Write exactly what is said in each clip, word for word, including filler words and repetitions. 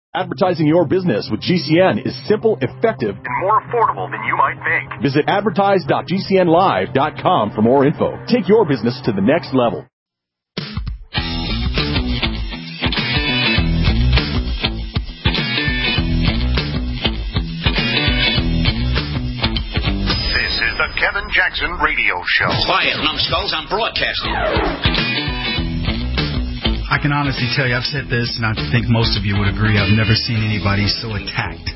Advertising your business with G C N is simple, effective, and more affordable than you might think. Visit advertise dot g c n live dot com for more info. Take your business to the next level. This is the Kevin Jackson Radio Show. Quiet, numbskulls, I'm broadcasting. I can honestly tell you, I've said this, and I think most of you would agree, I've never seen anybody so attacked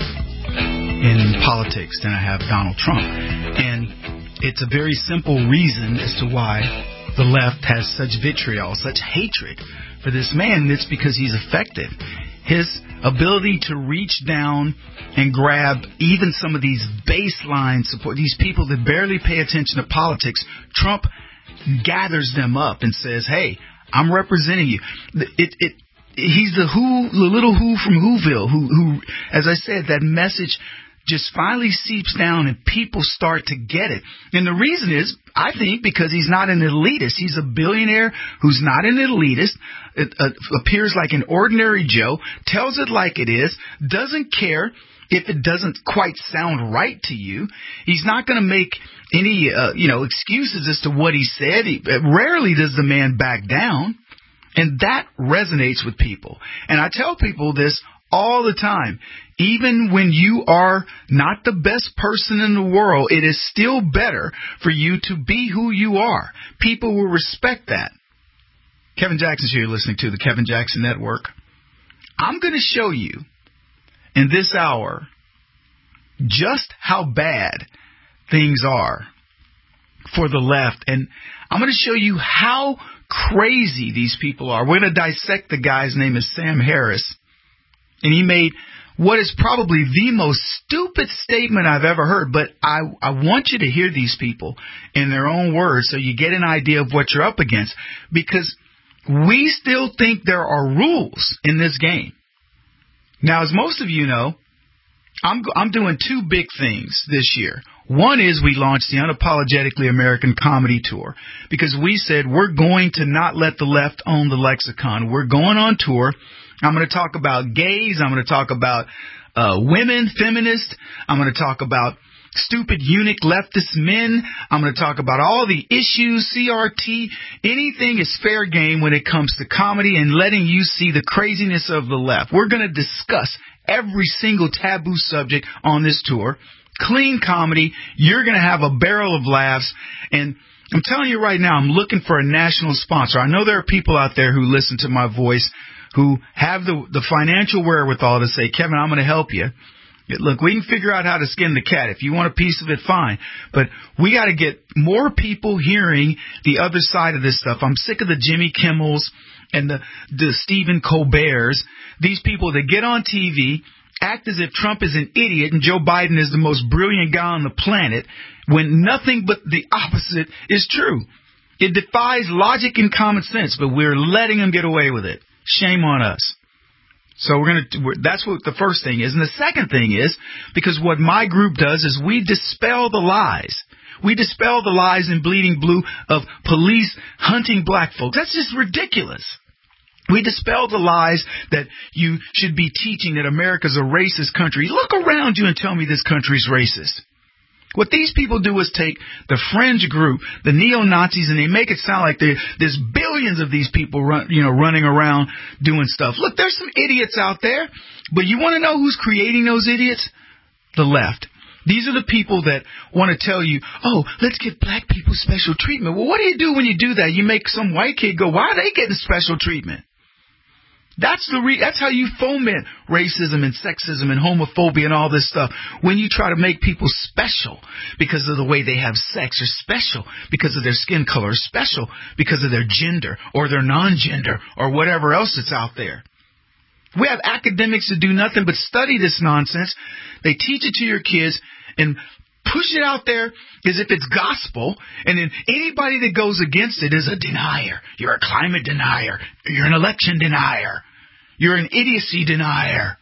in politics than I have Donald Trump. And it's a very simple reason as to why the left has such vitriol, such hatred for this man. It's because he's effective. His ability to reach down and grab even some of these baseline support, these people that barely pay attention to politics, Trump gathers them up and says, hey, I'm representing you. It, it, he's the who, the little who from Whoville, who, who, as I said, that message just finally seeps down and people start to get it. And the reason is, I think, because he's not an elitist. He's a billionaire who's not an elitist, it, uh, appears like an ordinary Joe, tells it like it is, doesn't care if it doesn't quite sound right to you. He's not going to make any, uh, you know, excuses as to what he said. He, rarely does the man back down. And that resonates with people. And I tell people this all the time. Even when you are not the best person in the world, it is still better for you to be who you are. People will respect that. Kevin Jackson's here, listening to the Kevin Jackson Network. I'm going to show you in this hour just how bad things are for the left. And I'm going to show you how crazy these people are. We're going to dissect the guy's name is Sam Harris. And he made what is probably the most stupid statement I've ever heard. But I, I want you to hear these people in their own words so you get an idea of what you're up against. Because we still think there are rules in this game. Now, as most of you know, I'm I'm doing two big things this year. One is we launched the Unapologetically American Comedy Tour because we said we're going to not let the left own the lexicon. We're going on tour. I'm going to talk about gays. I'm going to talk about uh, women, feminists. I'm going to talk about stupid eunuch leftist men. I'm going to talk about all the issues, C R T. Anything is fair game when it comes to comedy and letting you see the craziness of the left. We're going to discuss every single taboo subject on this tour. Clean comedy. You're going to have a barrel of laughs. And I'm telling you right now, I'm looking for a national sponsor. I know there are people out there who listen to my voice who have the, the financial wherewithal to say, Kevin, I'm going to help you. Look, we can figure out how to skin the cat. If you want a piece of it, fine. But we got to get more people hearing the other side of this stuff. I'm sick of the Jimmy Kimmels and the, the Stephen Colberts. These people that get on T V, act as if Trump is an idiot and Joe Biden is the most brilliant guy on the planet when nothing but the opposite is true. It defies logic and common sense, but we're letting them get away with it. Shame on us. So we're going to, that's what the first thing is. And the second thing is, because what my group does is we dispel the lies. We dispel the lies in Bleeding Blue of police hunting black folks. That's just ridiculous. We dispel the lies that you should be teaching that America's a racist country. Look around you and tell me this country's racist. What these people do is take the fringe group, the neo-Nazis, and they make it sound like there's billions of these people run, you know, running around doing stuff. Look, there's some idiots out there, but you want to know who's creating those idiots? The left. These are the people that want to tell you, oh, let's give black people special treatment. Well, what do you do when you do that? You make some white kid go, why are they getting special treatment? That's the re- that's how you foment racism and sexism and homophobia and all this stuff. When you try to make people special because of the way they have sex, or special because of their skin color, or special because of their gender or their non-gender or whatever else that's out there. We have academics that do nothing but study this nonsense. They teach it to your kids and push it out there as if it's gospel, and then anybody that goes against it is a denier. You're a climate denier. You're an election denier. You're an idiocy denier.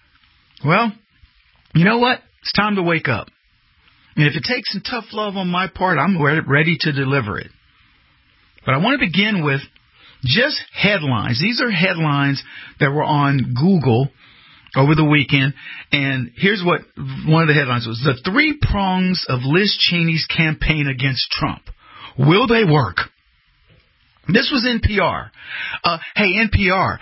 Well, you know what? It's time to wake up. And if it takes some tough love on my part, I'm ready to deliver it. But I want to begin with just headlines. These are headlines that were on Google over the weekend, and here's what one of the headlines was: the three prongs of Liz Cheney's campaign against Trump. Will they work? This was N P R. Uh, hey, N P R,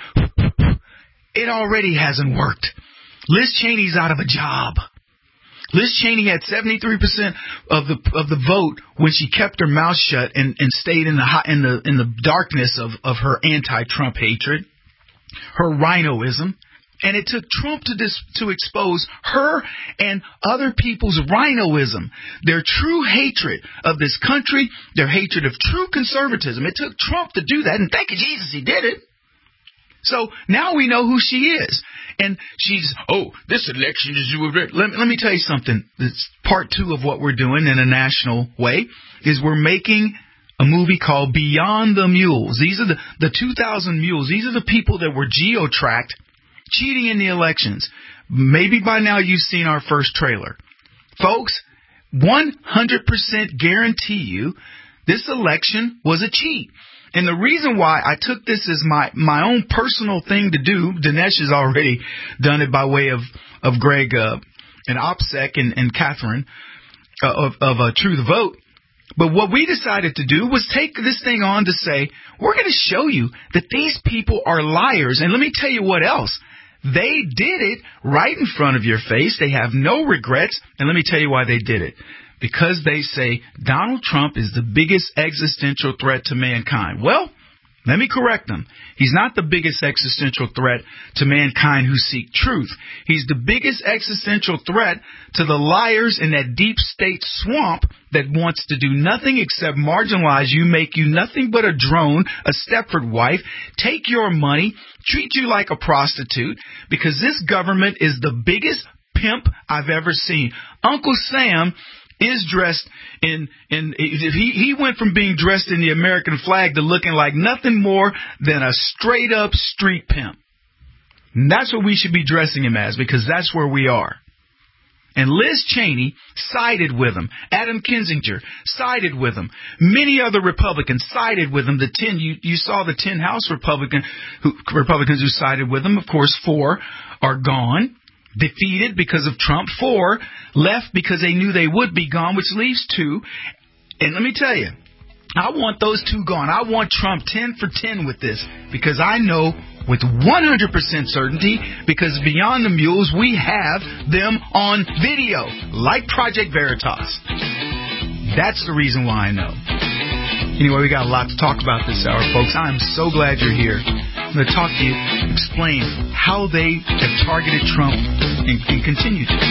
it already hasn't worked. Liz Cheney's out of a job. Liz Cheney had seventy-three percent of the of the vote when she kept her mouth shut and, and stayed in the in the in the darkness of, of her anti-Trump hatred, her rhinoism. And it took Trump to dis, to expose her and other people's rhinoism, their true hatred of this country, their hatred of true conservatism. It took Trump to do that, and thank you, Jesus, he did it. So now we know who she is. And she's, oh, this election is... Let, let me tell you something. It's part two of what we're doing in a national way, is we're making a movie called Beyond the Mules. These are the, the two thousand mules. These are the people that were geo-tracked, cheating in the elections. Maybe by now you've seen our first trailer. Folks, one hundred percent guarantee you this election was a cheat. And the reason why I took this as my, my own personal thing to do, Dinesh has already done it by way of, of Greg uh, and OPSEC and, and Catherine uh, of, of uh, True the Vote. But what we decided to do was take this thing on to say, we're going to show you that these people are liars. And let me tell you what else. They did it right in front of your face. They have no regrets. And let me tell you why they did it. Because they say Donald Trump is the biggest existential threat to mankind. Well, let me correct them. He's not the biggest existential threat to mankind who seek truth. He's the biggest existential threat to the liars in that deep state swamp that wants to do nothing except marginalize you, make you nothing but a drone, a Stepford wife, take your money, treat you like a prostitute, because this government is the biggest pimp I've ever seen. Uncle Sam is dressed in, in he, he went from being dressed in the American flag to looking like nothing more than a straight up street pimp. And that's what we should be dressing him as, because that's where we are. And Liz Cheney sided with him. Adam Kinzinger sided with him. Many other Republicans sided with him. The ten, you, you saw the ten House Republican who, Republicans who sided with him. Of course, four are gone. Defeated because of Trump. Four left because they knew they would be gone, which leaves two. And let me tell you, I want those two gone. I want Trump ten for ten with this, because I know with one hundred percent certainty, because Beyond the Mules, we have them on video, like Project Veritas. That's the reason why I know. Anyway, we got a lot to talk about this hour, folks. I'm so glad you're here. I'm going to talk to you, explain how they have targeted Trump and, and continue to.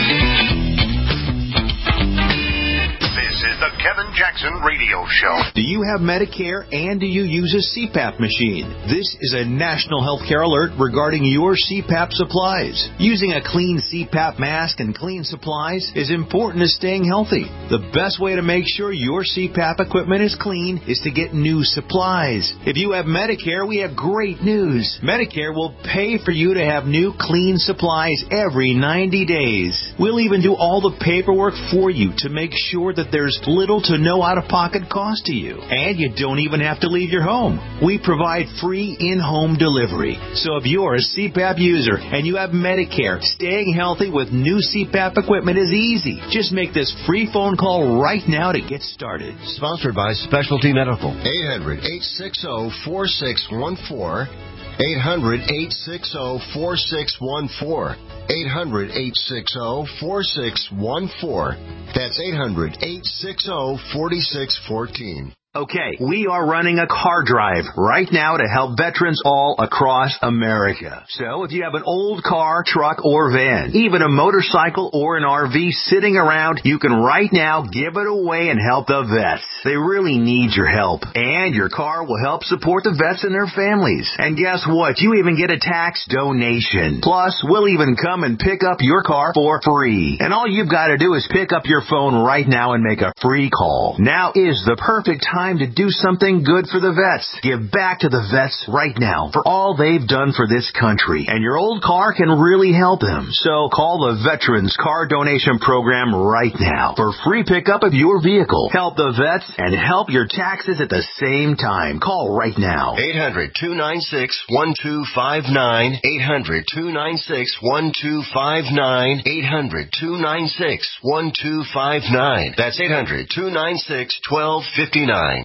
This is the Kevin Jackson Radio Show. Do you have Medicare and do you use a C PAP machine? This is a national healthcare alert regarding your C PAP supplies. Using a clean C PAP mask and clean supplies is important to staying healthy. The best way to make sure your C PAP equipment is clean is to get new supplies. If you have Medicare, we have great news. Medicare will pay for you to have new clean supplies every ninety days. We'll even do all the paperwork for you to make sure that there's little to no out-of-pocket cost to you. And you don't even have to leave your home. We provide free in-home delivery. So if you're a C PAP user and you have Medicare, staying healthy with new C PAP equipment is easy. Just make this free phone call right now to get started. Sponsored by Specialty Medical. eight hundred, eight six zero, four six one four. eight hundred, eight six zero, four six one four. eight hundred, eight six zero, four six one four. That's eight hundred, eight six zero, four six one four. Okay, we are running a car drive right now to help veterans all across America. So if you have an old car, truck, or van, even a motorcycle or an R V sitting around, you can right now give it away and help the vets. They really need your help. And your car will help support the vets and their families. And guess what? You even get a tax donation. Plus, we'll even come and pick up your car for free. And all you've got to do is pick up your phone right now and make a free call. Now is the perfect time time to do something good for the vets. Give back to the vets right now for all they've done for this country. And your old car can really help them. So call the Veterans Car Donation Program right now for free pickup of your vehicle. Help the vets and help your taxes at the same time. Call right now. eight hundred, two nine six, one two five nine. eight hundred, two nine six, one two five nine. eight hundred, two nine six, one two five nine. That's eight hundred, two nine six, one two five nine.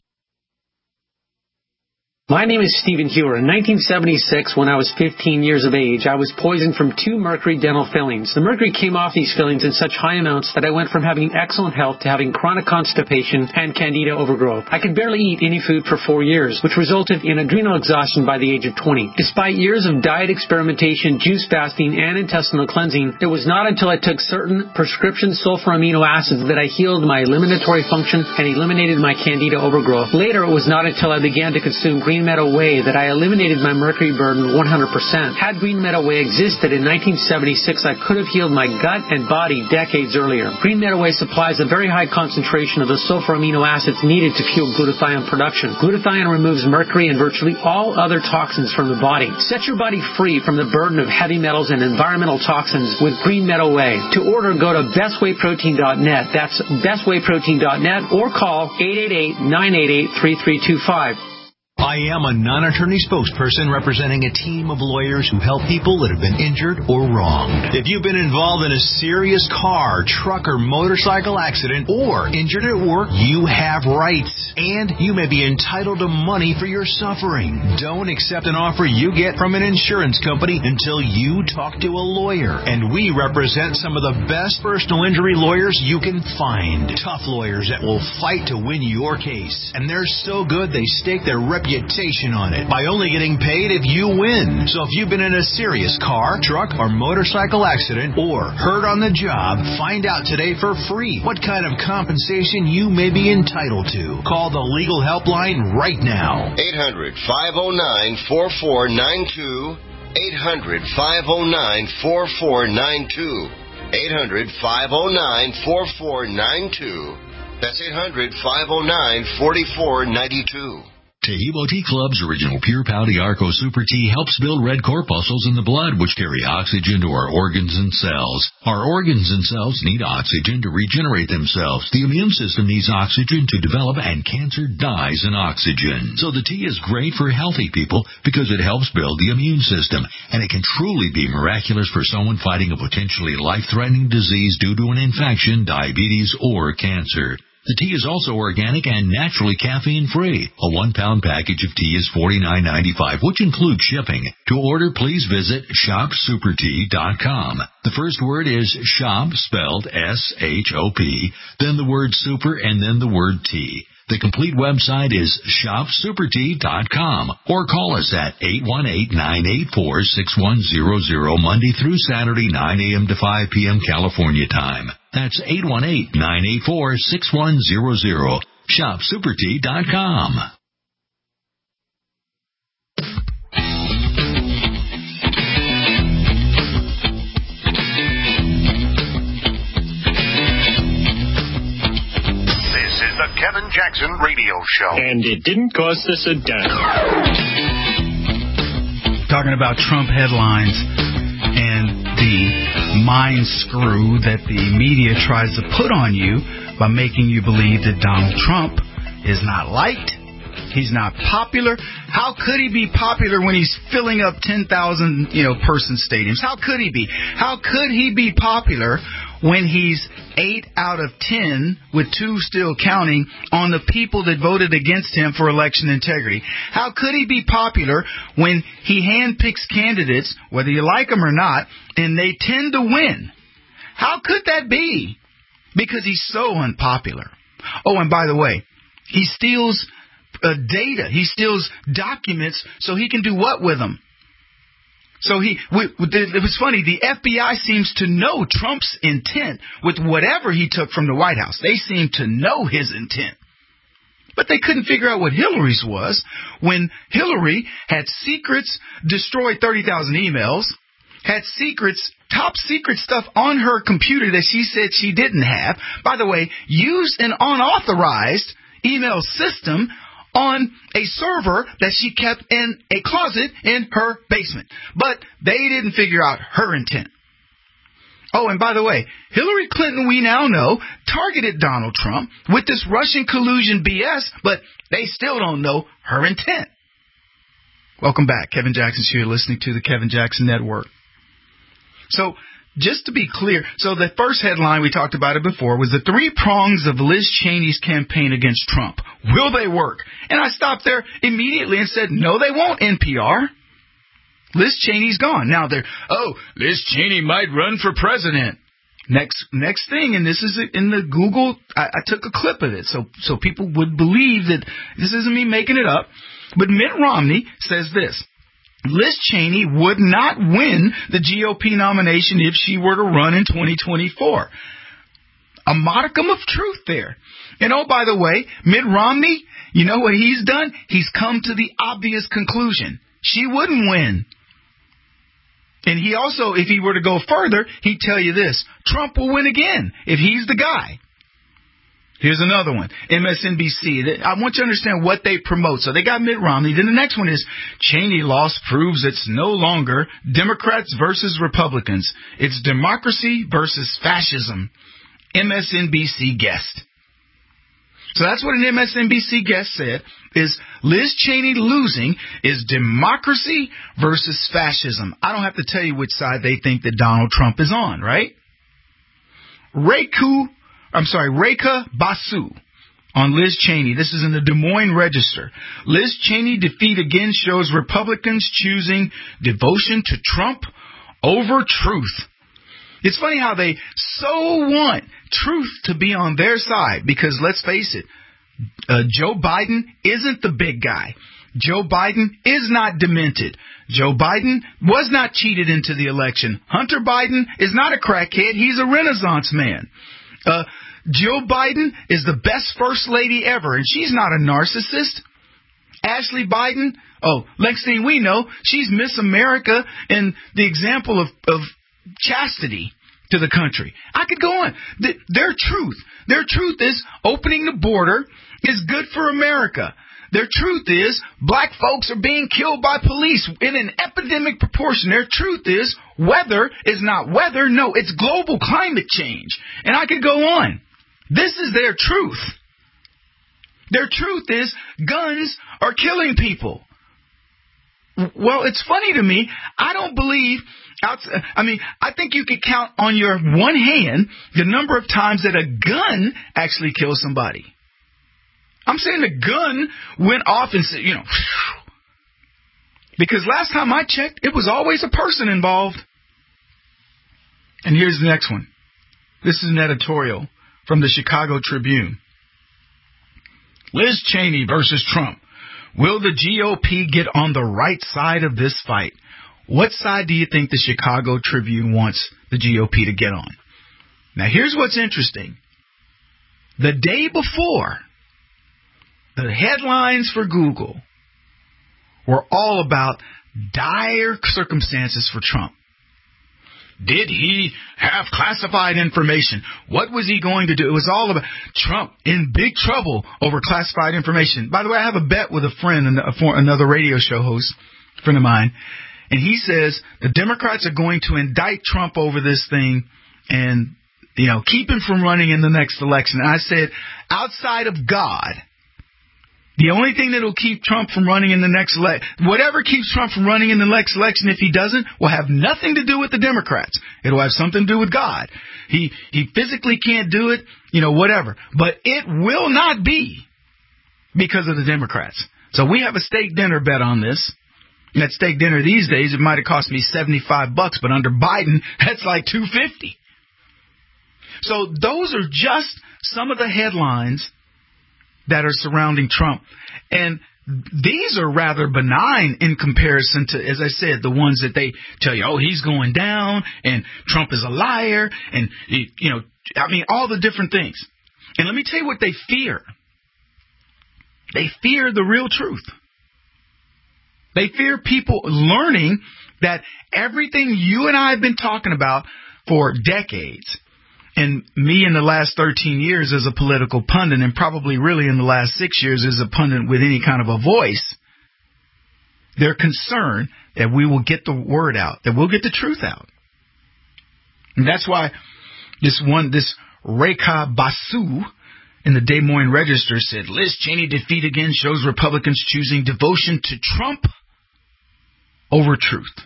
My name is Stephen Hewer. In nineteen seventy-six, when I was fifteen years of age, I was poisoned from two mercury dental fillings. The mercury came off these fillings in such high amounts that I went from having excellent health to having chronic constipation and candida overgrowth. I could barely eat any food for four years, which resulted in adrenal exhaustion by the age of twenty. Despite years of diet experimentation, juice fasting, and intestinal cleansing, it was not until I took certain prescription sulfur amino acids that I healed my eliminatory function and eliminated my candida overgrowth. Later, it was not until I began to consume green Green Meadow Whey that I eliminated my mercury burden one hundred percent. Had Green Meadow Whey existed in nineteen seventy-six, I could have healed my gut and body decades earlier. Green Meadow Whey supplies a very high concentration of the sulfur amino acids needed to fuel glutathione production. Glutathione removes mercury and virtually all other toxins from the body. Set your body free from the burden of heavy metals and environmental toxins with Green Meadow Whey. To order, go to best whey protein dot net. That's best whey protein dot net or call eight eight eight, nine eight eight, three three two five. I am a non-attorney spokesperson representing a team of lawyers who help people that have been injured or wronged. If you've been involved in a serious car, truck, or motorcycle accident or injured at work, you have rights, and you may be entitled to money for your suffering. Don't accept an offer you get from an insurance company until you talk to a lawyer. And we represent some of the best personal injury lawyers you can find. Tough lawyers that will fight to win your case. And they're so good they stake their reputation reputation on it by only getting paid if you win. So if you've been in a serious car, truck, or motorcycle accident or hurt on the job, find out today for free what kind of compensation you may be entitled to. Call the legal helpline right now. eight hundred, five oh nine, four four nine two. eight hundred, five oh nine, four four nine two. eight hundred, five oh nine, four four nine two. That's eight hundred, five oh nine, four four nine two. Tahibo Tea Club's original Pure Pau Arco Super Tea helps build red corpuscles in the blood, which carry oxygen to our organs and cells. Our organs and cells need oxygen to regenerate themselves. The immune system needs oxygen to develop, and cancer dies in oxygen. So the tea is great for healthy people because it helps build the immune system, and it can truly be miraculous for someone fighting a potentially life-threatening disease due to an infection, diabetes, or cancer. The tea is also organic and naturally caffeine-free. A one-pound package of tea is forty-nine ninety-five, which includes shipping. To order, please visit shop super tea dot com. The first word is shop, spelled S H O P, then the word super, and then the word tea. The complete website is shop super tea dot com, or call us at eight one eight, nine eight four, six one zero zero Monday through Saturday, nine a.m. to five p.m. California time. That's eight one eight, nine eight four, six one zero zero. shop super tea dot com. The Kevin Jackson Radio Show. And it didn't cost us a dime. Talking about Trump headlines and the mind screw that the media tries to put on you by making you believe that Donald Trump is not liked. He's not popular. How could he be popular when he's filling up ten thousand, you know, person stadiums? How could he be? How could he be popular when he's eight out of ten, with two still counting, on the people that voted against him for election integrity? How could he be popular when he handpicks candidates, whether you like them or not, and they tend to win? How could that be? Because he's so unpopular. Oh, and by the way, he steals uh, data. He steals documents so he can do what with them? So he, it was funny, the F B I seems to know Trump's intent with whatever he took from the White House. They seem to know his intent. But they couldn't figure out what Hillary's was when Hillary had secrets, destroyed thirty thousand emails, had secrets, top secret stuff on her computer that she said she didn't have. By the way, used and unauthorized email system on a server that she kept in a closet in her basement. But they didn't figure out her intent. Oh, and by the way, Hillary Clinton, we now know, targeted Donald Trump with this Russian collusion B S, but they still don't know her intent. Welcome back. Kevin Jackson's here, listening to the Kevin Jackson Network. So, just to be clear, so the first headline, we talked about it before, was the three prongs of Liz Cheney's campaign against Trump. Will they work? And I stopped there immediately and said, no, they won't, N P R. Liz Cheney's gone. Now they're, oh, Liz Cheney might run for president. Next next thing, and this is in the Google, I, I took a clip of it so, so people would believe that this isn't me making it up, but Mitt Romney says this: Liz Cheney would not win the G O P nomination if she were to run in twenty twenty-four. A modicum of truth there. And oh, by the way, Mitt Romney, you know what he's done? He's come to the obvious conclusion. She wouldn't win. And he also, if he were to go further, he'd tell you this: Trump will win again if he's the guy. Here's another one, M S N B C. I want you to understand what they promote. So they got Mitt Romney. Then the next one is Cheney loss proves it's no longer Democrats versus Republicans. It's democracy versus fascism. M S N B C guest. So that's what an M S N B C guest said, is Liz Cheney losing is democracy versus fascism. I don't have to tell you which side they think that Donald Trump is on, right? Reku, I'm sorry, Rekha Basu on Liz Cheney. This is in the Des Moines Register. Liz Cheney defeat again shows Republicans choosing devotion to Trump over truth. It's funny how they so want truth to be on their side, because let's face it, uh, Joe Biden isn't the big guy. Joe Biden is not demented. Joe Biden was not cheated into the election. Hunter Biden is not a crackhead. He's a Renaissance man. Uh, Joe Biden is the best first lady ever, and she's not a narcissist. Ashley Biden, oh, next thing we know, she's Miss America and the example of, of chastity to the country. I could go on. The, their truth, their truth is opening the border is good for America. Their truth is black folks are being killed by police in an epidemic proportion. Their truth is weather is not weather. No, it's global climate change. And I could go on. This is their truth. Their truth is guns are killing people. Well, it's funny to me. I don't believe, I mean, I think you could count on your one hand the number of times that a gun actually kills somebody. I'm saying the gun went off and said, you know, because last time I checked, it was always a person involved. And here's the next one. This is an editorial from the Chicago Tribune. Liz Cheney versus Trump. Will the G O P get on the right side of this fight? What side do you think the Chicago Tribune wants the G O P to get on? Now, here's what's interesting. The day before, the headlines for Google were all about dire circumstances for Trump. Did he have classified information? What was he going to do? It was all about Trump in big trouble over classified information. By the way, I have a bet with a friend, another radio show host, a friend of mine, and he says the Democrats are going to indict Trump over this thing and, you know, keep him from running in the next election. And I said, outside of God, the only thing that will keep Trump from running in the next election, whatever keeps Trump from running in the next election, if he doesn't, will have nothing to do with the Democrats. It will have something to do with God. He he physically can't do it, you know, whatever. But it will not be because of the Democrats. So we have a steak dinner bet on this. And that steak dinner these days, it might have cost me seventy-five bucks, but under Biden, that's like two fifty. So those are just some of the headlines that are surrounding Trump. And these are rather benign in comparison to, as I said, the ones that they tell you, oh, he's going down and Trump is a liar. And, you know, I mean, all the different things. And let me tell you what they fear. They fear the real truth. They fear people learning that everything you and I have been talking about for decades, And me in the last thirteen years as a political pundit, and probably really in the last six years as a pundit with any kind of a voice, they're concerned that we will get the word out, that we'll get the truth out. And that's why this one, this Rekha Basu in the Des Moines Register said, Liz Cheney defeat again shows Republicans choosing devotion to Trump over truth.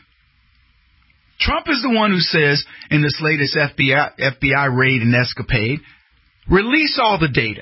Trump is the one who says in this latest F B I, F B I raid and escapade, release all the data.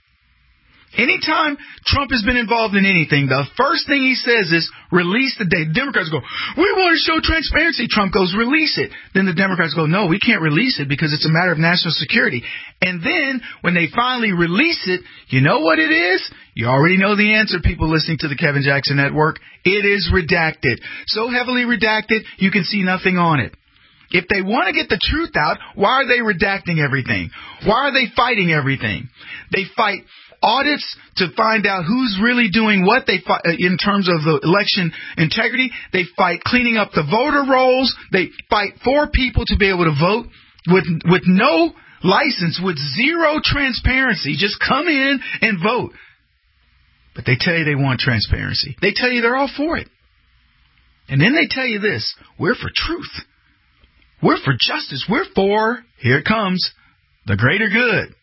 Anytime Trump has been involved in anything, the first thing he says is release the data. Democrats go, we want to show transparency. Trump goes, release it. Then the Democrats go, no, we can't release it because it's a matter of national security. And then when they finally release it, you know what it is? You already know the answer, people listening to the Kevin Jackson Network. It is redacted. So heavily redacted, you can see nothing on it. If they want to get the truth out, why are they redacting everything? Why are they fighting everything? They fight audits to find out who's really doing what. They fight in terms of the election integrity. They fight cleaning up the voter rolls. They fight for people to be able to vote with with no license, with zero transparency. Just come in and vote. But they tell you they want transparency. They tell you they're all for it. And then they tell you this, we're for truth. We're for justice. We're for, here it comes, the greater good.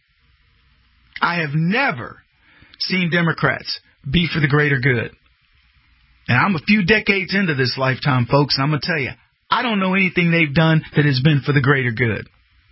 I have never seen Democrats be for the greater good. And I'm a few decades into this lifetime, folks, and I'm going to tell you, I don't know anything they've done that has been for the greater good.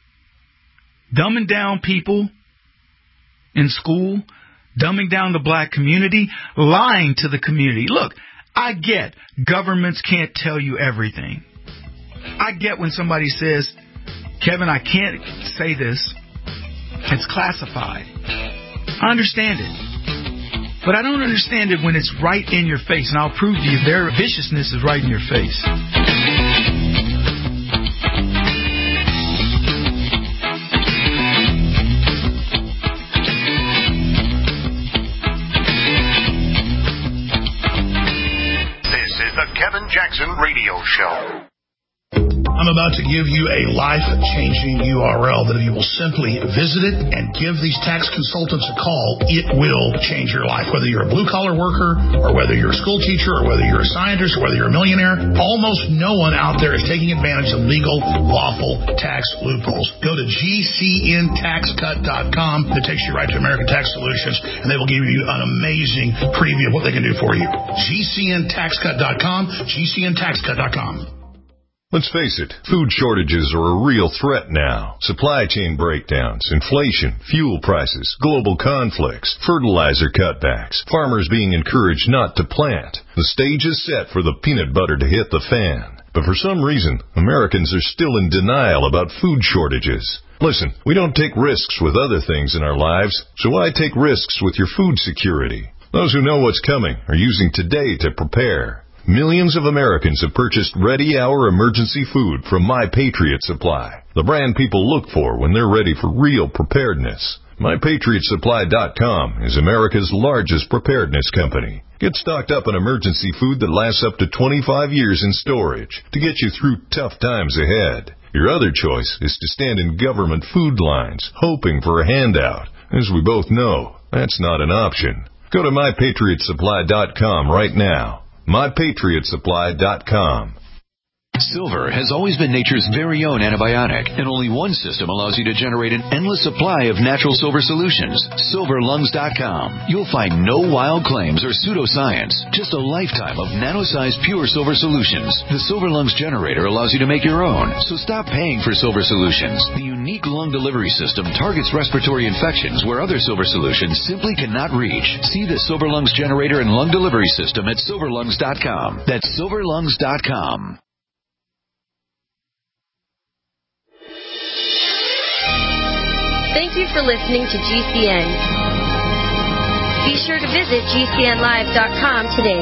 Dumbing down people in school, dumbing down the black community, lying to the community. Look, I get governments can't tell you everything. I get when somebody says, Kevin, I can't say this. It's classified. I understand it. But I don't understand it when it's right in your face. And I'll prove to you their viciousness is right in your face. This is the Kevin Jackson Radio Show. I'm about to give you a life-changing U R L that if you will simply visit it and give these tax consultants a call, it will change your life. Whether you're a blue-collar worker or whether you're a school teacher or whether you're a scientist or whether you're a millionaire, almost no one out there is taking advantage of legal, lawful tax loopholes. Go to G C N tax cut dot com. It takes you right to American Tax Solutions, and they will give you an amazing preview of what they can do for you. G C N tax cut dot com, G C N tax cut dot com. Let's face it, food shortages are a real threat now. Supply chain breakdowns, inflation, fuel prices, global conflicts, fertilizer cutbacks, farmers being encouraged not to plant. The stage is set for the peanut butter to hit the fan. But for some reason, Americans are still in denial about food shortages. Listen, we don't take risks with other things in our lives, so why take risks with your food security? Those who know what's coming are using today to prepare. Millions of Americans have purchased ready-hour emergency food from My Patriot Supply, the brand people look for when they're ready for real preparedness. My Patriot Supply dot com is America's largest preparedness company. Get stocked up on emergency food that lasts up to twenty-five years in storage to get you through tough times ahead. Your other choice is to stand in government food lines, hoping for a handout. As we both know, that's not an option. Go to My Patriot Supply dot com right now. My Patriot Supply dot com. Silver has always been nature's very own antibiotic, and only one system allows you to generate an endless supply of natural silver solutions. Silver Lungs dot com. You'll find no wild claims or pseudoscience, just a lifetime of nano-sized pure silver solutions. The Silver Lungs generator allows you to make your own, so stop paying for silver solutions. The unique lung delivery system targets respiratory infections where other silver solutions simply cannot reach. See the Silver Lungs generator and lung delivery system at Silver Lungs dot com. That's Silver Lungs dot com. Thank you for listening to G C N. Be sure to visit G C N live dot com today.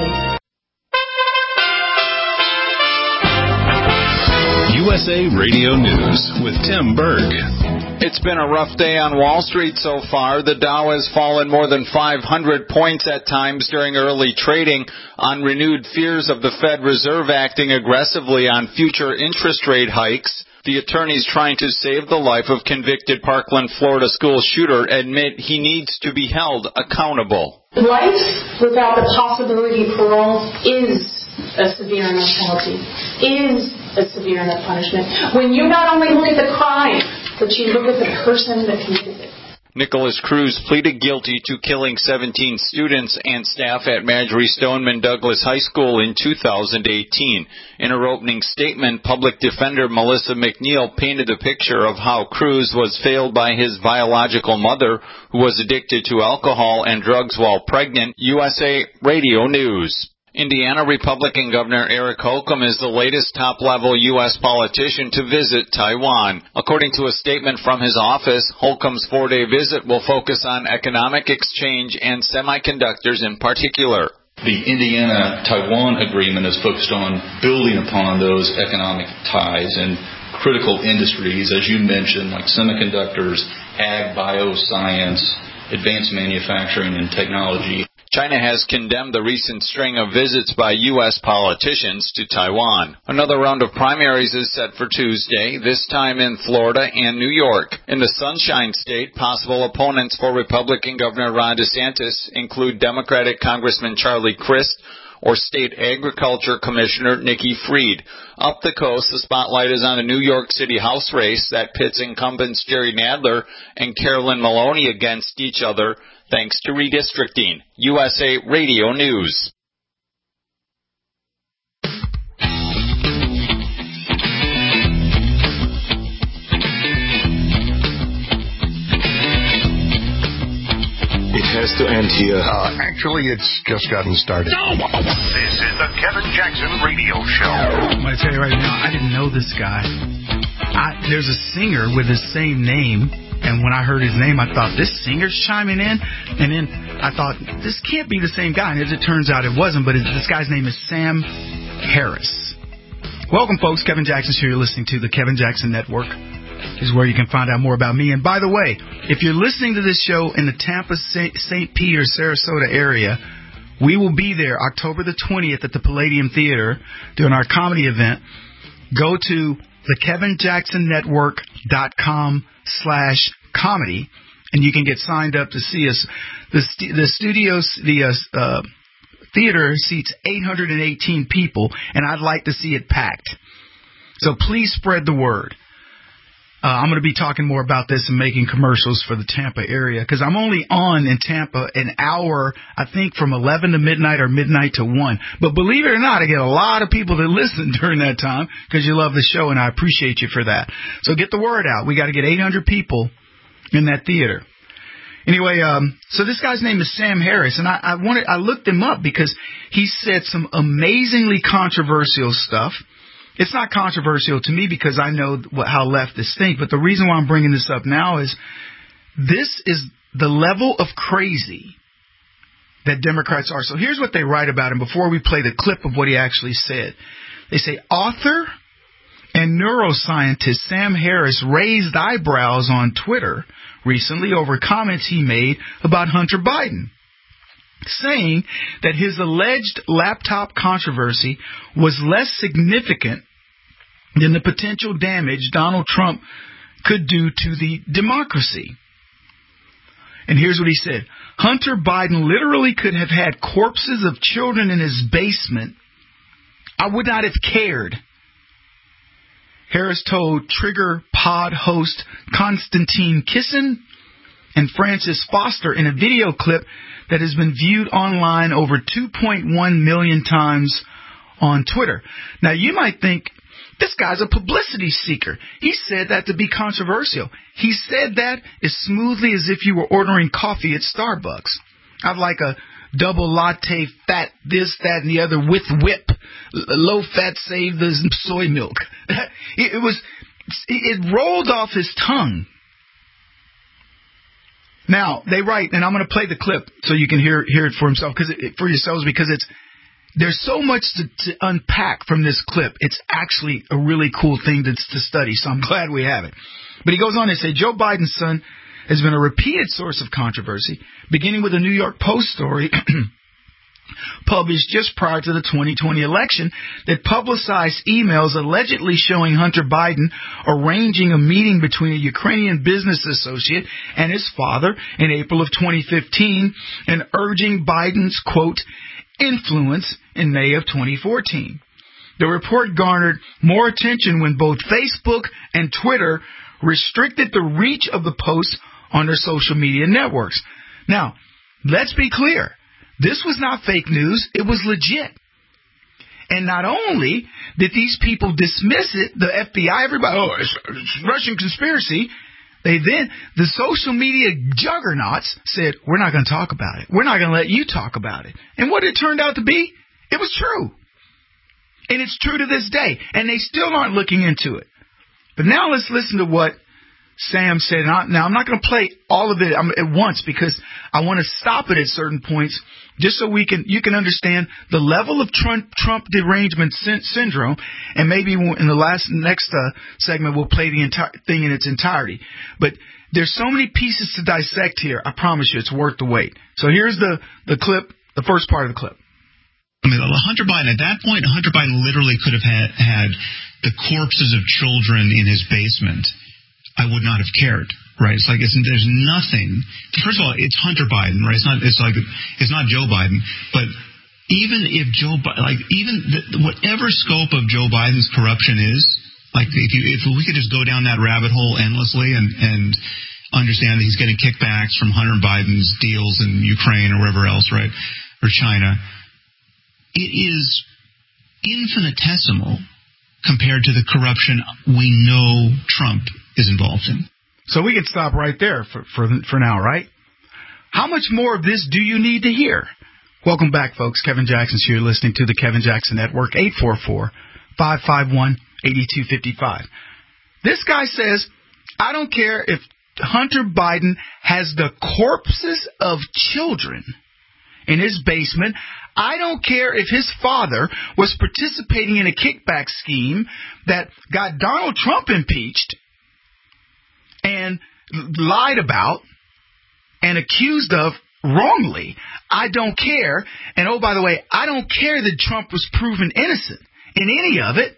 U S A Radio News with Tim Berg. It's been a rough day on Wall Street so far. The Dow has fallen more than five hundred points at times during early trading on renewed fears of the Fed Reserve acting aggressively on future interest rate hikes. The attorneys trying to save the life of convicted Parkland, Florida school shooter admit he needs to be held accountable. Life without the possibility of parole is a severe enough penalty, is a severe enough punishment. When you not only look at the crime, but you look at the person that committed it. Nicholas Cruz pleaded guilty to killing seventeen students and staff at Marjory Stoneman Douglas High School in two thousand eighteen. In her opening statement, public defender Melissa McNeil painted a picture of how Cruz was failed by his biological mother, who was addicted to alcohol and drugs while pregnant. U S A Radio News. Indiana Republican Governor Eric Holcomb is the latest top-level U S politician to visit Taiwan. According to a statement from his office, Holcomb's four-day visit will focus on economic exchange and semiconductors in particular. The Indiana-Taiwan agreement is focused on building upon those economic ties and critical industries, as you mentioned, like semiconductors, ag, bioscience, advanced manufacturing, and technology. China has condemned the recent string of visits by U S politicians to Taiwan. Another round of primaries is set for Tuesday, this time in Florida and New York. In the Sunshine State, possible opponents for Republican Governor Ron DeSantis include Democratic Congressman Charlie Crist or State Agriculture Commissioner Nikki Fried. Up the coast, the spotlight is on a New York City House race that pits incumbents Jerry Nadler and Carolyn Maloney against each other, thanks to redistricting. U S A Radio News. It has to end here. Uh, actually, it's just gotten started. No! This is the Kevin Jackson Radio Show. I'm going to tell you right now, I didn't know this guy. I, there's a singer with the same name, and when I heard his name, I thought, this singer's chiming in? And then I thought, this can't be the same guy. And as it turns out, it wasn't, but this guy's name is Sam Harris. Welcome, folks. Kevin Jackson's here. You're listening to the Kevin Jackson Network. Is where you can find out more about me. And by the way, if you're listening to this show in the Tampa, Saint Pete, or Sarasota area, we will be there October the twentieth at the Palladium Theater doing our comedy event. Go to the Kevin Jackson Network dot com slash comedy, and you can get signed up to see us. The, st- the studios, the uh, uh, theater seats eight hundred eighteen people, and I'd like to see it packed. So please spread the word. Uh, I'm going to be talking more about this and making commercials for the Tampa area because I'm only on in Tampa an hour, I think, from eleven to midnight or midnight to one. But believe it or not, I get a lot of people that listen during that time because you love the show, and I appreciate you for that. So get the word out. We got to get eight hundred people in that theater. Anyway, um, so this guy's name is Sam Harris, and I, I wanted I looked him up because he said some amazingly controversial stuff. It's not controversial to me because I know what, how leftists think, but the reason why I'm bringing this up now is this is the level of crazy that Democrats are. So here's what they write about him before we play the clip of what he actually said. They say, author and neuroscientist Sam Harris raised eyebrows on Twitter recently over comments he made about Hunter Biden, saying that his alleged laptop controversy was less significant than the potential damage Donald Trump could do to the democracy. And here's what he said. Hunter Biden literally could have had corpses of children in his basement. I would not have cared. Harris told Trigger Pod host Konstantin Kisin and Francis Foster in a video clip that has been viewed online over two point one million times on Twitter. Now, you might think, this guy's a publicity seeker. He said that to be controversial. He said that as smoothly as if you were ordering coffee at Starbucks. I'd like a double latte, fat, this, that, and the other with whip. Low fat, save the soy milk. It was, it rolled off his tongue. Now, they write, and I'm going to play the clip so you can hear hear it for himself, because it, for yourselves, because it's there's so much to, to unpack from this clip. It's actually a really cool thing to, to study, so I'm glad we have it. But he goes on to say, Joe Biden's son has been a repeated source of controversy, beginning with a New York Post story published just prior to the twenty twenty election that publicized emails allegedly showing Hunter Biden arranging a meeting between a Ukrainian business associate and his father in April of twenty fifteen and urging Biden's, quote, influence in May of twenty fourteen. The report garnered more attention when both Facebook and Twitter restricted the reach of the posts on their social media networks. Now, let's be clear. This was not fake news. It was legit. And not only did these people dismiss it, the F B I, everybody, oh, it's, it's Russian conspiracy. They then, the social media juggernauts said, we're not going to talk about it. We're not going to let you talk about it. And what it turned out to be, it was true. And it's true to this day. And they still aren't looking into it. But now let's listen to what Sam said. And I, now, I'm not going to play all of it at once because I want to stop it at certain points just so we can you can understand the level of Trump, Trump derangement sy- syndrome. And maybe in the last next uh, segment, we'll play the entire thing in its entirety. But there's so many pieces to dissect here. I promise you it's worth the wait. So here's the, the clip, the first part of the clip. I mean, Hunter Biden, at that point, Hunter Biden literally could have had, had the corpses of children in his basement. I would not have cared, right? It's like it's, there's nothing. First of all, it's Hunter Biden, right? It's not. It's like it's not Joe Biden. But even if Joe, like even the, whatever scope of Joe Biden's corruption is, like if you, if we could just go down that rabbit hole endlessly and and understand that he's getting kickbacks from Hunter Biden's deals in Ukraine or wherever else, right, or China. It is infinitesimal compared to the corruption we know Trump is involved in. So we can stop right there for, for, for now, right? How much more of this do you need to hear? Welcome back, folks. Kevin Jackson's here listening to the Kevin Jackson Network, eight four four, five five one, eight two five five. This guy says, I don't care if Hunter Biden has the corpses of children in his basement. I don't care if his father was participating in a kickback scheme that got Donald Trump impeached and lied about and accused of wrongly. I don't care. And oh, by the way, I don't care that Trump was proven innocent in any of it.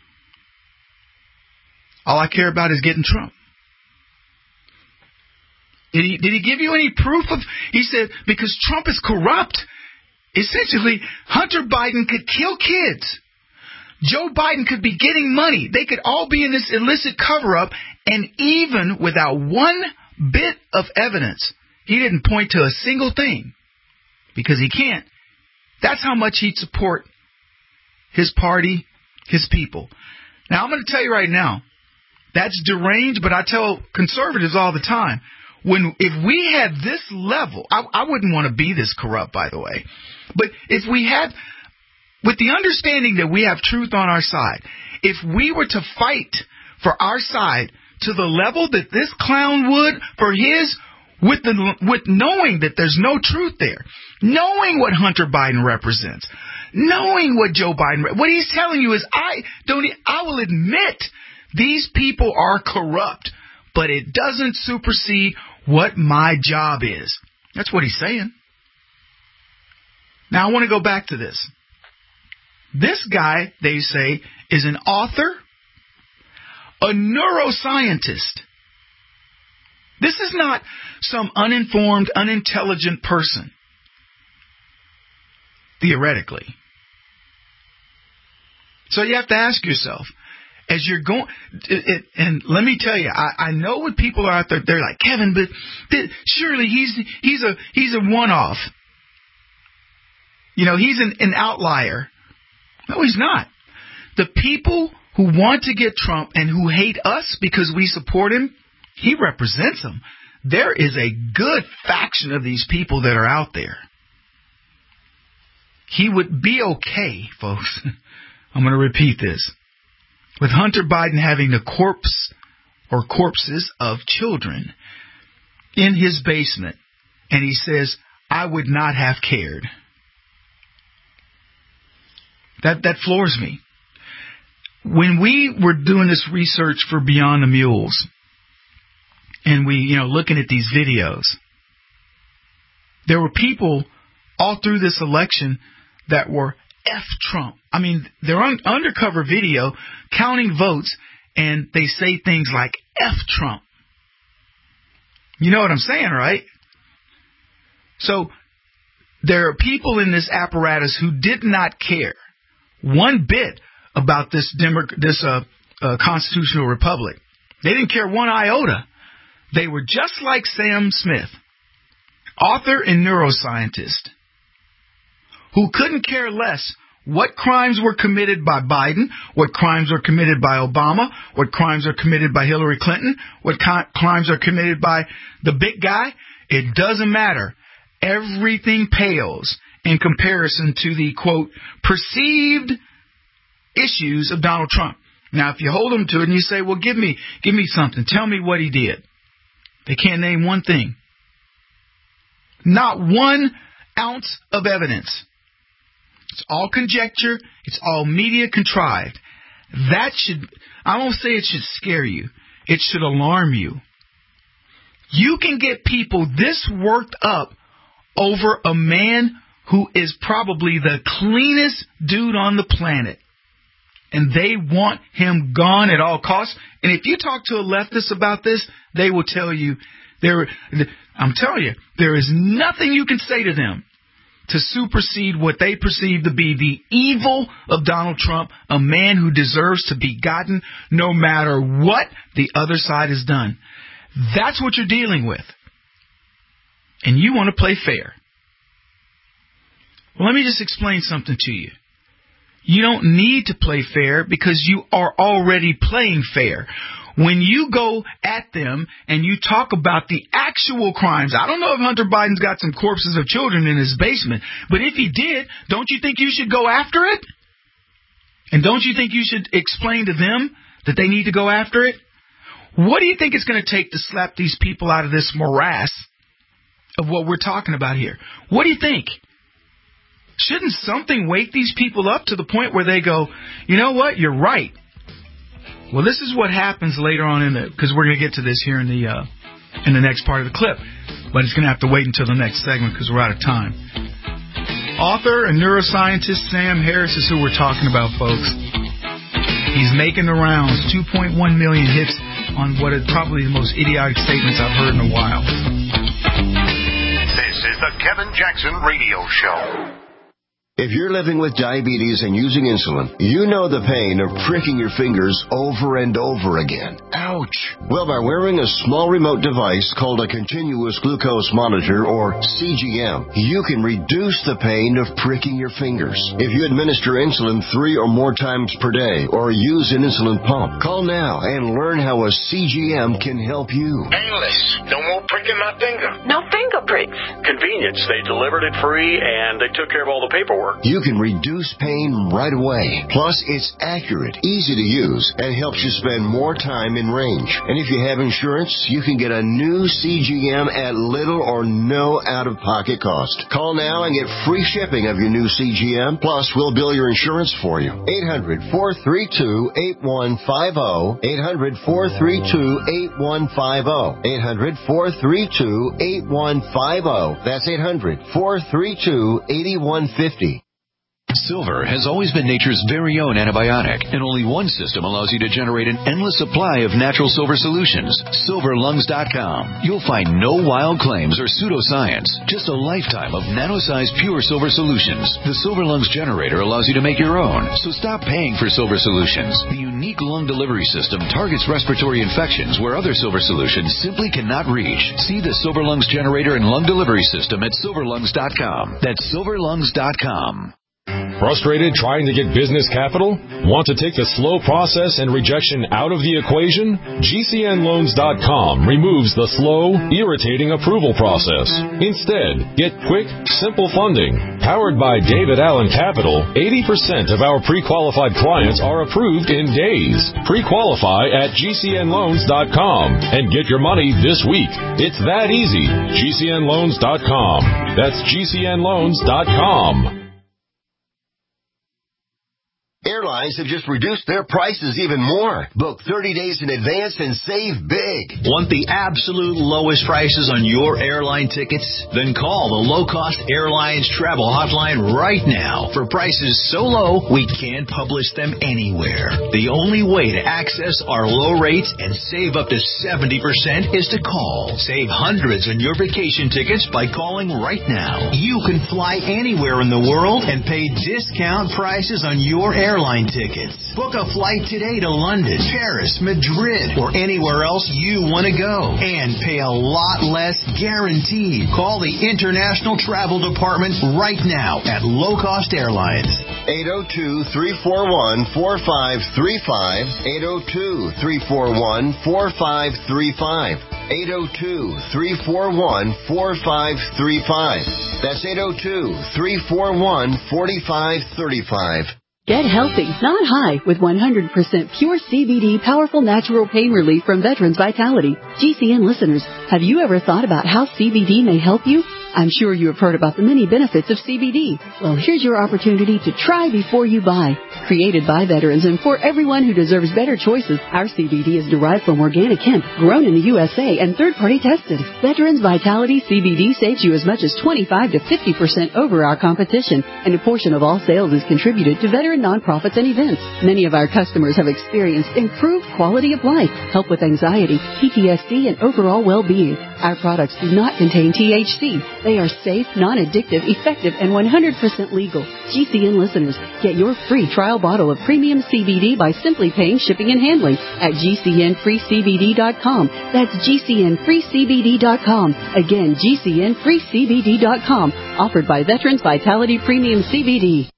All I care about is getting Trump. Did he, did he give you any proof of, he said, because Trump is corrupt. Essentially, Hunter Biden could kill kids. Joe Biden could be getting money. They could all be in this illicit cover-up, and even without one bit of evidence, he didn't point to a single thing because he can't. That's how much he'd support his party, his people. Now, I'm going to tell you right now, that's deranged, but I tell conservatives all the time, when if we had this level, I, I wouldn't want to be this corrupt, by the way, but if we had, with the understanding that we have truth on our side, if we were to fight for our side to the level that this clown would for his, with the with knowing that there's no truth there, knowing what Hunter Biden represents, knowing what Joe Biden, what he's telling you is, I don't, I will admit these people are corrupt, but it doesn't supersede what my job is. That's what he's saying. Now, I want to go back to this. This guy, they say, is an author, a neuroscientist. This is not some uninformed, unintelligent person, theoretically. So you have to ask yourself, as you're going, it, it, and let me tell you, I, I know what people are out there. They're like, Kevin, but th- surely he's he's a he's a one-off. You know, he's an, an outlier. No, he's not. The people who want to get Trump and who hate us because we support him, he represents them. There is a good faction of these people that are out there. He would be okay, folks. I'm going to repeat this. With Hunter Biden having the corpse or corpses of children in his basement, and he says, I would not have cared. That that floors me. When we were doing this research for Beyond the Mules, and we, you know, looking at these videos, there were people all through this election that were F Trump. I mean, they're on undercover video counting votes, and they say things like F Trump. You know what I'm saying, right? So there are people in this apparatus who did not care one bit about this Demo- this uh, uh, constitutional republic. They didn't care one iota. They were just like Sam Smith, author and neuroscientist, who couldn't care less what crimes were committed by Biden, what crimes were committed by Obama, what crimes are committed by Hillary Clinton, what co- crimes are committed by the big guy. It doesn't matter. Everything pales in comparison to the, quote, perceived issues of Donald Trump. Now, if you hold them to it and you say, well, give me, give me something. Tell me what he did. They can't name one thing. Not one ounce of evidence. It's all conjecture. It's all media contrived. That should, I won't say it should scare you. It should alarm you. You can get people this worked up over a man who is probably the cleanest dude on the planet. And they want him gone at all costs. And if you talk to a leftist about this, they will tell you, there. I'm telling you, there is nothing you can say to them to supersede what they perceive to be the evil of Donald Trump, a man who deserves to be gotten no matter what the other side has done. That's what you're dealing with. And you want to play fair. Well, let me just explain something to you. You don't need to play fair because you are already playing fair. When you go at them and you talk about the actual crimes, I don't know if Hunter Biden's got some corpses of children in his basement, but if he did, don't you think you should go after it? And don't you think you should explain to them that they need to go after it? What do you think it's going to take to slap these people out of this morass of what we're talking about here? What do you think? Shouldn't something wake these people up to the point where they go, you know what, you're right. Well, this is what happens later on in the, because we're going to get to this here in the uh, in the next part of the clip, but it's going to have to wait until the next segment because we're out of time. Author and neuroscientist Sam Harris is who we're talking about, folks. He's making the rounds, two point one million hits on what is probably the most idiotic statements I've heard in a while. This is the Kevin Jackson Radio Show. If you're living with diabetes and using insulin, you know the pain of pricking your fingers over and over again. Ouch! Well, by wearing a small remote device called a continuous glucose monitor, or C G M, you can reduce the pain of pricking your fingers. If you administer insulin three or more times per day or use an insulin pump, call now and learn how a C G M can help you. Painless. No more pricking my finger. No finger pricks. Convenience. They delivered it free and they took care of all the paperwork. You can reduce pain right away. Plus, it's accurate, easy to use, and helps you spend more time in range. And if you have insurance, you can get a new C G M at little or no out-of-pocket cost. Call now and get free shipping of your new C G M. Plus, we'll bill your insurance for you. eight hundred, four three two, eight one five zero. eight hundred, four three two, eight one five zero. eight hundred, four three two, eight one five zero. That's eight hundred, four three two, eight one five zero. Silver has always been nature's very own antibiotic, and only one system allows you to generate an endless supply of natural silver solutions. silver lungs dot com. You'll find no wild claims or pseudoscience, just a lifetime of nano-sized pure silver solutions. The Silver Lungs generator allows you to make your own, so stop paying for silver solutions. The unique lung delivery system targets respiratory infections where other silver solutions simply cannot reach. See the Silver Lungs generator and lung delivery system at silver lungs dot com. That's silver lungs dot com. Frustrated trying to get business capital? Want to take the slow process and rejection out of the equation? G C N loans dot com removes the slow, irritating approval process. Instead, get quick, simple funding. Powered by David Allen Capital, eighty percent of our pre-qualified clients are approved in days. Pre-qualify at G C N loans dot com and get your money this week. It's that easy. G C N loans dot com. That's G C N loans dot com. Airlines have just reduced their prices even more. Book thirty days in advance and save big. Want the absolute lowest prices on your airline tickets? Then call the Low Cost Airlines Travel Hotline right now for prices so low we can't publish them anywhere. The only way to access our low rates and save up to seventy percent is to call. Save hundreds on your vacation tickets by calling right now. You can fly anywhere in the world and pay discount prices on your airline tickets. Book a flight today to London, Paris, Madrid, or anywhere else you want to go and pay a lot less guaranteed. Call the International Travel Department right now at Low Cost Airlines. eight oh two, three four one, four five three five. eight oh two, three four one, four five three five. eight oh two, three four one, four five three five. That's eight oh two, three four one, four five three five. Get healthy, not high, with one hundred percent pure C B D powerful natural pain relief from Veterans Vitality. G C N listeners, have you ever thought about how C B D may help you? I'm sure you have heard about the many benefits of C B D. Well, here's your opportunity to try before you buy. Created by veterans and for everyone who deserves better choices, our C B D is derived from organic hemp, grown in the U S A and third-party tested. Veterans Vitality C B D saves you as much as twenty-five to fifty percent over our competition, and a portion of all sales is contributed to veteran nonprofits and events. Many of our customers have experienced improved quality of life, help with anxiety, P T S D, and overall well-being. Our products do not contain T H C. They are safe, non-addictive, effective, and one hundred percent legal. G C N listeners, get your free trial bottle of premium C B D by simply paying shipping and handling at G C N free C B D dot com. That's G C N free C B D dot com. Again, G C N free C B D dot com. Offered by Veterans Vitality Premium C B D.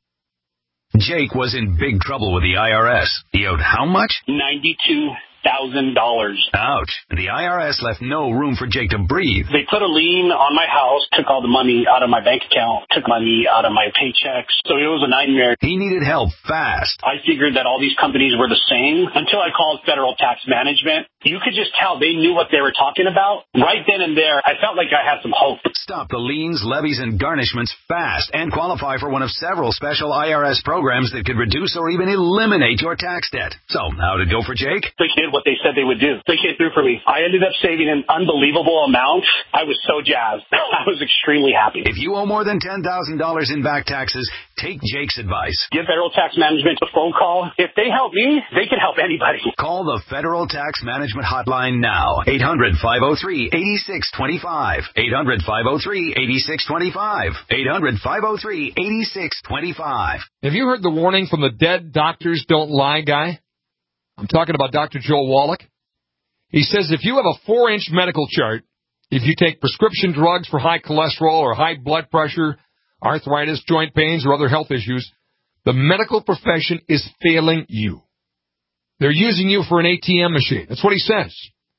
Jake was in big trouble with the I R S. He owed how much? ninety-two thousand dollars. Ouch. The I R S left no room for Jake to breathe. They put a lien on my house, took all the money out of my bank account, took money out of my paychecks. So it was a nightmare. He needed help fast. I figured that all these companies were the same until I called Federal Tax Management. You could just tell they knew what they were talking about. Right then and there, I felt like I had some hope. Stop the liens, levies, and garnishments fast and qualify for one of several special I R S programs that could reduce or even eliminate your tax debt. So, how did it go for Jake? They did what they said they would do. They came through for me. I ended up saving an unbelievable amount. I was so jazzed. I was extremely happy. If you owe more than ten thousand dollars in back taxes, take Jake's advice. Give Federal Tax Management a phone call. If they help me, they can help anybody. Call the Federal Tax Management Hotline now. eight hundred, five oh three, eight six two five. eight hundred, five oh three, eight six two five. eight hundred, five oh three, eight six two five. Have you heard the warning from the Dead Doctors Don't Lie guy? I'm talking about Doctor Joel Wallach. He says if you have a four-inch medical chart, if you take prescription drugs for high cholesterol or high blood pressure, arthritis, joint pains, or other health issues, the medical profession is failing you. They're using you for an A T M machine. That's what he says.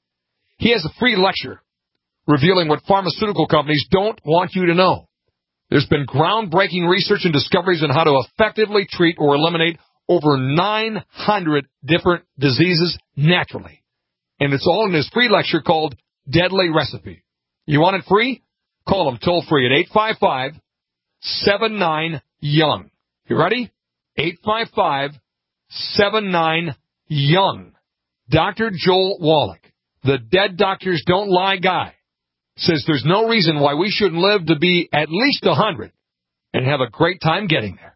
He has a free lecture revealing what pharmaceutical companies don't want you to know. There's been groundbreaking research and discoveries on how to effectively treat or eliminate over nine hundred different diseases naturally. And it's all in his free lecture called Deadly Recipe. You want it free? Call him toll free at eight five five, seven nine, young. You ready? eight five five, seven nine, young. Doctor Joel Wallach, the Dead Doctors Don't Lie guy, says there's no reason why we shouldn't live to be at least one hundred and have a great time getting there.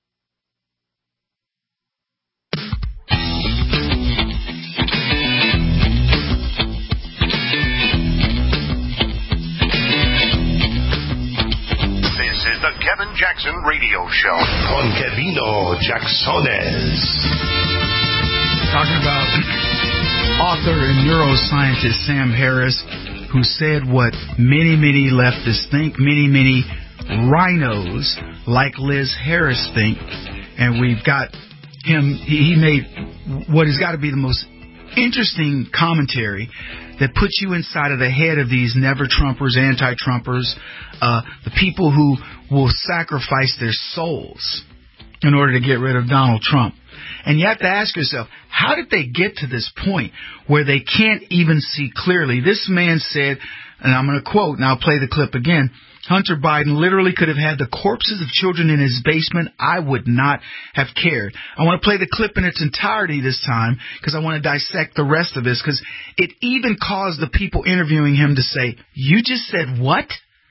This is the Kevin Jackson Radio Show. Con Kevino Jacksones. Talking about author and neuroscientist Sam Harris, who said what many, many leftists think, many, many rhinos like Liz Harris think. And we've got him, he made what has got to be the most interesting commentary that puts you inside of the head of these never-Trumpers, anti-Trumpers, uh, the people who will sacrifice their souls in order to get rid of Donald Trump. And you have to ask yourself, how did they get to this point where they can't even see clearly? This man said and I'm going to quote, and I'll play the clip again, Hunter Biden literally could have had the corpses of children in his basement. I would not have cared. I want to play the clip in its entirety this time because I want to dissect the rest of this, because it even caused the people interviewing him to say, you just said what?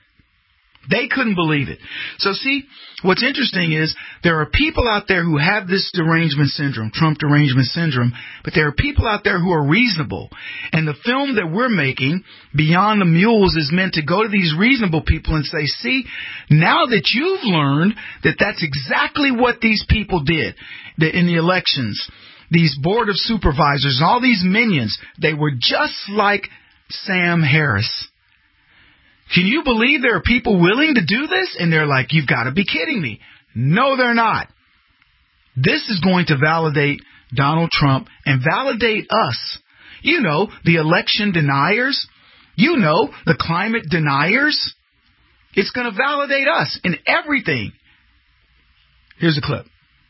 They couldn't believe it. So see, what's interesting is there are people out there who have this derangement syndrome, Trump derangement syndrome, but there are people out there who are reasonable. And the film that we're making, Beyond the Mules, is meant to go to these reasonable people and say, see, now that you've learned that that's exactly what these people did in the elections, these board of supervisors, all these minions, they were just like Sam Harris. Can you believe there are people willing to do this? And they're like, you've got to be kidding me. No, they're not. This is going to validate Donald Trump and validate us. You know, the election deniers. You know, the climate deniers. It's going to validate us in everything. Here's a clip.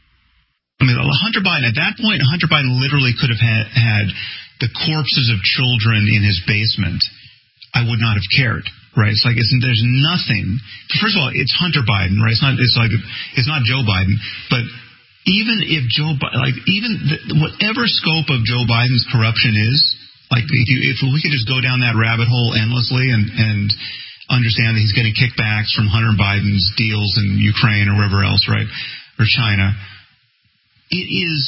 I mean, Hunter Biden, at that point, Hunter Biden literally could have had, had the corpses of children in his basement. I would not have cared. Right, it's like it's, there's nothing. First of all, it's Hunter Biden, right? It's not. It's like it's not Joe Biden. But even if Joe, like even the, whatever scope of Joe Biden's corruption is, like if you if we could just go down that rabbit hole endlessly and and understand that he's getting kickbacks from Hunter Biden's deals in Ukraine or wherever else, right, or China, it is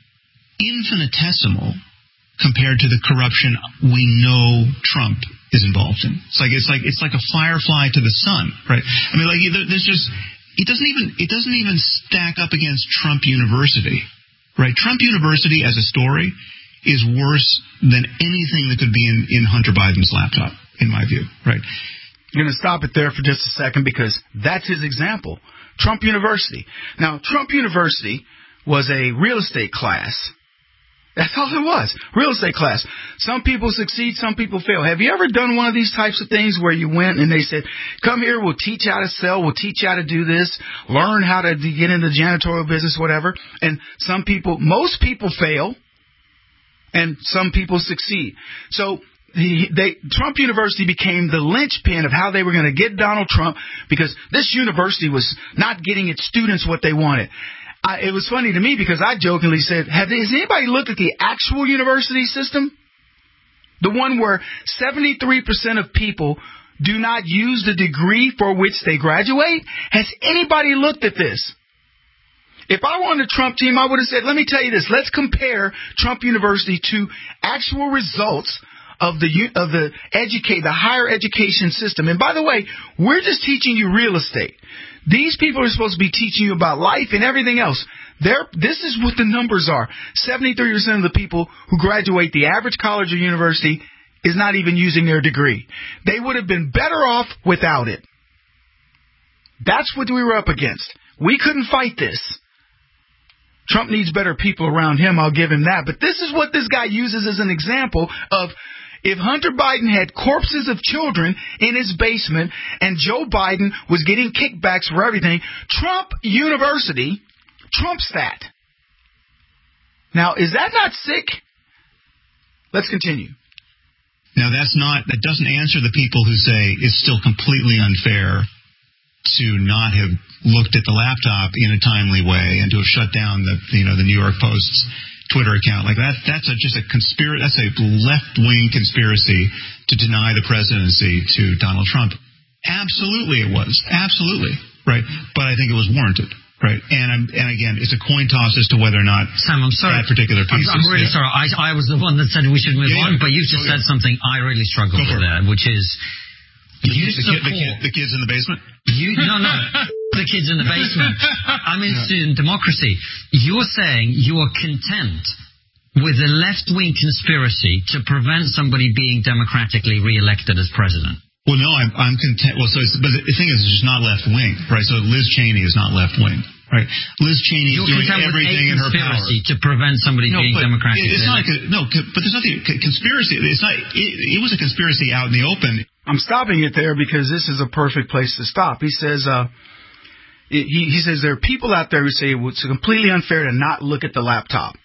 infinitesimal compared to the corruption we know Trump is involved in. It's like it's like it's like a firefly to the sun, right? I mean, like there's just it doesn't even it doesn't even stack up against Trump University, right? Trump University as a story is worse than anything that could be in, in Hunter Biden's laptop, in my view, right? I'm going to stop it there for just a second because that's his example. Trump University. Now, Trump University was a real estate class. That's all it was. Real estate class. Some people succeed, some people fail. Have you ever done one of these types of things where you went and they said, come here, we'll teach you how to sell, we'll teach you how to do this, learn how to get into the janitorial business, whatever. And some people, most people fail, and some people succeed. So He, they, Trump University became the linchpin of how they were going to get Donald Trump, because this university was not getting its students what they wanted. I, it was funny to me because I jokingly said, Have, has anybody looked at the actual university system? The one where seventy-three percent of people do not use the degree for which they graduate? Has anybody looked at this? If I were on the Trump team, I would have said, let me tell you this. Let's compare Trump University to actual results of the of the educate the higher education system. And by the way, we're just teaching you real estate. These people are supposed to be teaching you about life and everything else. They're, this is what the numbers are. seventy-three percent of the people who graduate the average college or university is not even using their degree. They would have been better off without it. That's what we were up against. We couldn't fight this. Trump needs better people around him, I'll give him that. But this is what this guy uses as an example of, if Hunter Biden had corpses of children in his basement and Joe Biden was getting kickbacks for everything, Trump University trumps that. Now, is that not sick? Let's continue. Now, that's not, that doesn't answer the people who say it's still completely unfair to not have looked at the laptop in a timely way and to have shut down the, you know, the New York Post's Twitter account. Like that, that's a, just a conspiracy, that's a left-wing conspiracy to deny the presidency to Donald Trump. Absolutely it was. Absolutely. Right. But I think it was warranted. Right. And I'm, and again, it's a coin toss as to whether or not Sam, I'm sorry. that particular piece I'm, I'm really yeah. sorry. I, I was the one that said we should move yeah, on, yeah. but you've just oh, said yeah. something I really struggle Go with there, which is the, you the, support... kid, the, kid, the kids in the basement? You, no, no. The kids in the basement. I'm interested in democracy. You're saying you are content with a left-wing conspiracy to prevent somebody being democratically re-elected as president. Well, no, I'm, I'm content. Well, so it's, but the thing is, it's just not left-wing, right? So Liz Cheney is not left-wing, right? Liz Cheney is You're doing everything in her power to prevent somebody no, being democratically it's not elected. a, no, but there's nothing conspiracy. It's not. It, it was a conspiracy out in the open. I'm stopping it there because this is a perfect place to stop. He says. uh He, he says there are people out there who say it's completely unfair to not look at the laptop.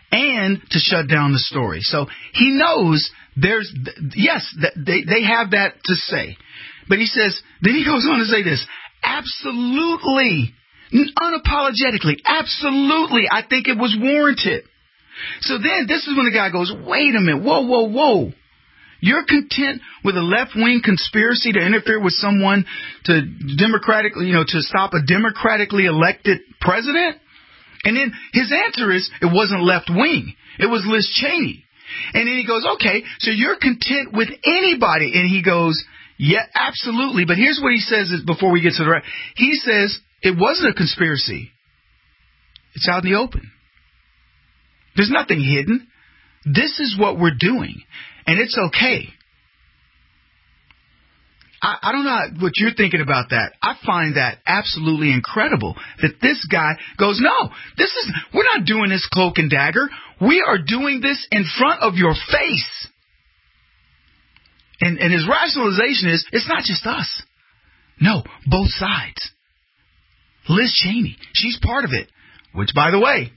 and to shut down the story. So he knows there's, yes, they, they have that to say. But he says, then he goes on to say this, absolutely, unapologetically, absolutely, I think it was warranted. So then this is when the guy goes, wait a minute, whoa, whoa, whoa. You're content with a left-wing conspiracy to interfere with someone to democratically, you know, to stop a democratically elected president? And then his answer is, it wasn't left-wing. It was Liz Cheney. And then he goes, okay, so you're content with anybody. And he goes, yeah, absolutely. But here's what he says before we get to the right. He says, it wasn't a conspiracy. It's out in the open. There's nothing hidden. This is what we're doing. And it's okay. I, I don't know what you're thinking about that. I find that absolutely incredible that this guy goes, no, this is, we're not doing this cloak and dagger. We are doing this in front of your face. And, and his rationalization is, it's not just us. No, both sides. Liz Cheney, she's part of it. Which, by the way,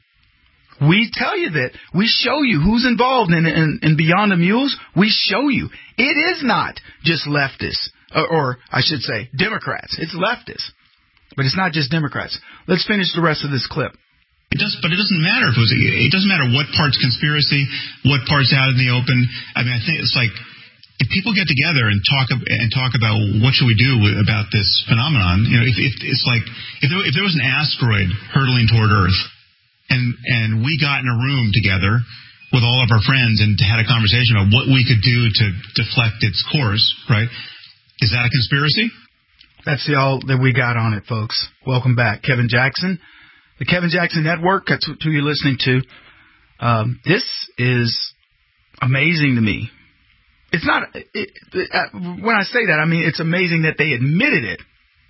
we tell you that. We show you who's involved in, in, in Beyond the Mules. We show you. It is not just leftists, or, or I should say Democrats. It's leftists. But it's not just Democrats. Let's finish the rest of this clip. It does, but it doesn't matter if it was. It doesn't matter what part's conspiracy, what part's out in the open. I mean, I think it's like if people get together and talk and talk about what should we do with, about this phenomenon. You know, if, if it's like if there, if there was an asteroid hurtling toward Earth. And and we got in a room together with all of our friends and had a conversation about what we could do to deflect its course, right? Is that a conspiracy? That's the all that we got on it, folks. Welcome back. Kevin Jackson, the Kevin Jackson Network, that's who you're listening to. Um, this is amazing to me. It's not, it, it, uh, when I say that, I mean, it's amazing that they admitted it.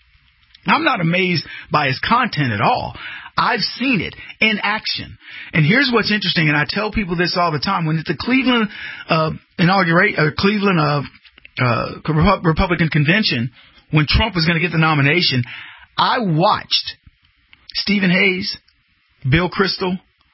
I'm not amazed by his content at all. I've seen it in action. And here's what's interesting, and I tell people this all the time. When at the Cleveland uh, inaugurate, uh, Cleveland uh, uh, Republican convention, when Trump was going to get the nomination, I watched Stephen Hayes, Bill Kristol,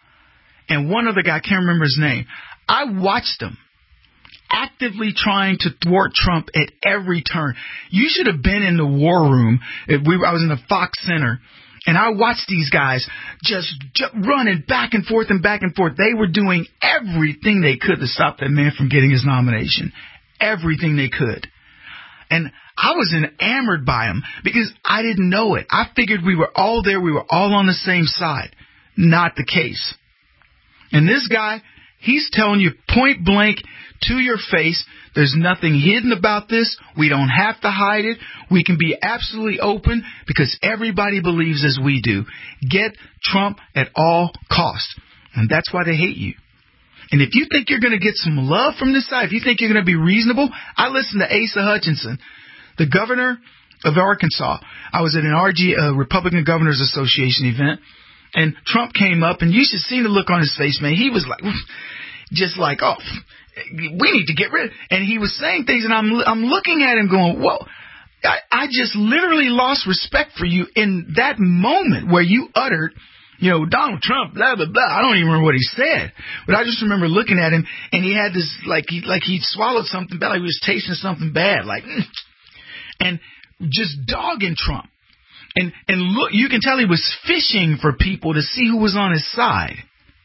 and one other guy, I can't remember his name. I watched them actively trying to thwart Trump at every turn. You should have been in the war room. If we, I was in the Fox Center. And I watched these guys just, just running back and forth and back and forth. They were doing everything they could to stop that man from getting his nomination. Everything they could. And I was enamored by him because I didn't know it. I figured we were all there. We were all on the same side. Not the case. And this guy, he's telling you point blank to your face, there's nothing hidden about this. We don't have to hide it. We can be absolutely open because everybody believes as we do. Get Trump at all costs. And that's why they hate you. And if you think you're going to get some love from this side, if you think you're going to be reasonable, I listened to Asa Hutchinson, the governor of Arkansas. I was at an R G, uh, Republican Governors Association event, and Trump came up, and you should see the look on his face, man. He was like, just like, oh, we need to get rid of it. And he was saying things, and I'm I'm looking at him going, whoa, I, I just literally lost respect for you in that moment where you uttered, you know, Donald Trump, blah, blah, blah. I don't even remember what he said. But I just remember looking at him, and he had this, like, he, like he'd swallowed something bad, like he was tasting something bad, like, mm, and just dogging Trump. And, and look, you can tell he was fishing for people to see who was on his side.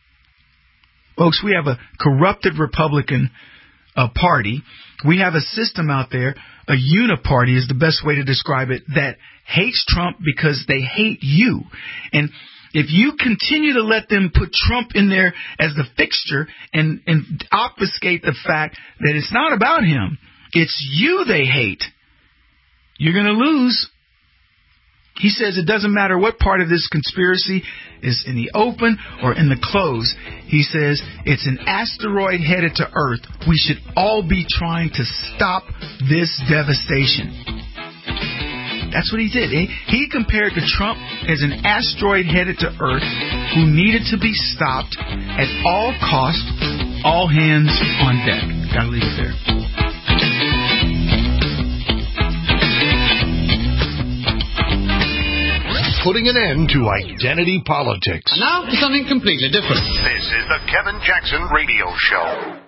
Folks, we have a corrupted Republican uh, party. We have a system out there, a uniparty is the best way to describe it, that hates Trump because they hate you. And if you continue to let them put Trump in there as the fixture and, and obfuscate the fact that it's not about him, it's you they hate, you're going to lose. He says it doesn't matter what part of this conspiracy is in the open or in the closed. He says it's an asteroid headed to Earth. We should all be trying to stop this devastation. That's what he did. He, he compared to Trump as an asteroid headed to Earth who needed to be stopped at all costs, all hands on deck. Gotta leave it there. putting an end to identity politics. And now for something completely different. This is the Kevin Jackson Radio Show.